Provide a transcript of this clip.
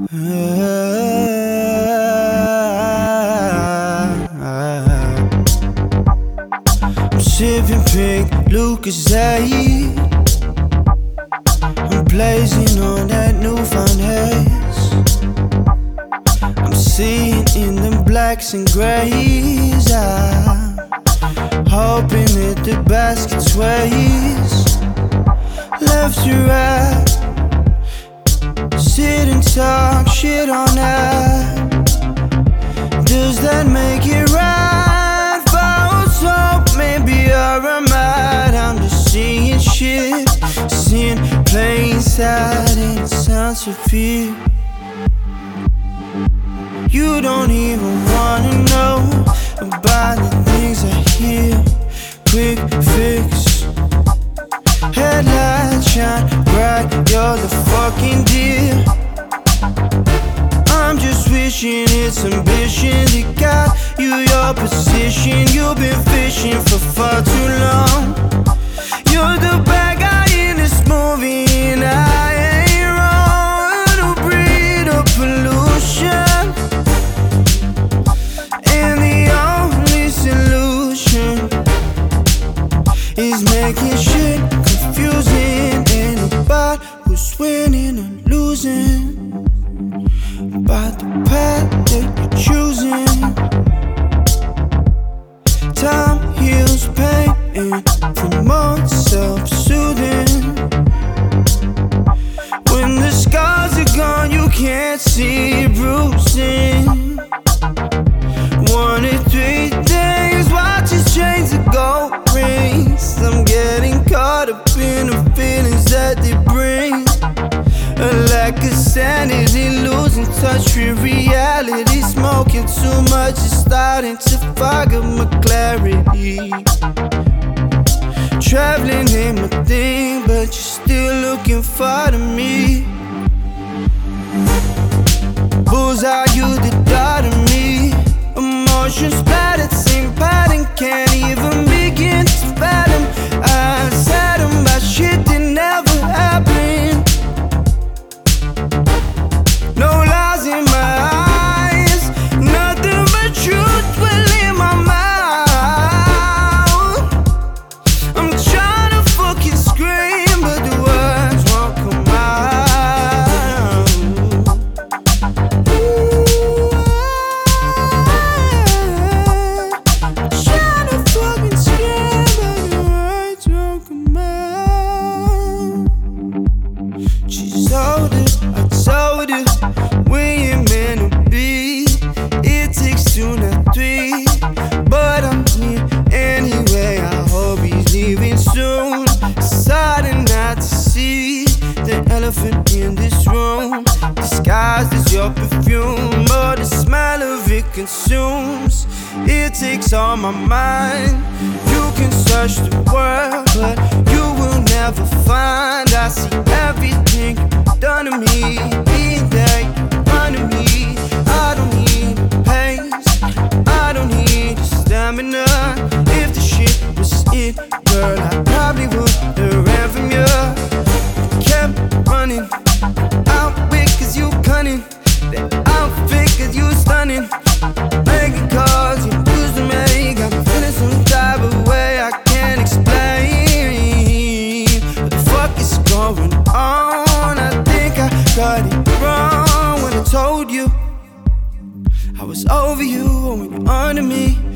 I'm sipping pink Lucozade. I'm blazing on that newfound haze. I'm seeing in the blacks and grays. I'm hoping that the basket sways left to right. Sit and talk shit on that. Does that make it right? False hope, maybe you're mad. I'm just seeing shit, seeing plain sight, and it sounds of fear. You don't even wanna know about the things I hear. Quick fix, headlights shine bright, you're the fucking deal. I'm just wishing it's ambition that got you your position. You've been fishing for far too long. You're the bad guy in this movie, and I ain't wrong to breed a pollution. And the only solution is making shit confusing. Ain't about who's winning or losing, about the path that you're choosing. Time heals pain and promotes self-soothing. When the scars are gone, you can't see bruising. 1 in 3 days, watch his chains of gold rings. I'm getting caught up in the feelings that they bring. A lack of sanity, losing touch with reality. Smoking too much is starting to fog up my clarity. Traveling ain't my thing, but you're still looking far to me. Bullseye, you the dart of me. Emotions splattered, same pattern, can't even begin to fathom. I said about shit that never happened. No lies in my eyes, nothing but truth will in my mouth. I'm trying to fucking scream, but the words won't come out. I'm trying to fucking scream, but the words won't come out. She told it, I told it, we ain't meant to be. It takes 2, not 3, but I'm here anyway. I hope he's leaving soon. Sorry not to see the elephant in this room, disguised as your perfume, but the smell of it consumes. It takes all my mind. You can search the world, but you will never find. I see everything done to me, being there in front of me. I don't need pace, I don't need stamina. If the shit was it, girl, I probably would have ran from you. Kept running, out quick cause you cunning. That outfit cause you stunning. Making calls, you used to make. I'm feeling some type of way I can't explain. What the fuck is going on? I think I got it wrong when I told you I was over you when you're under me.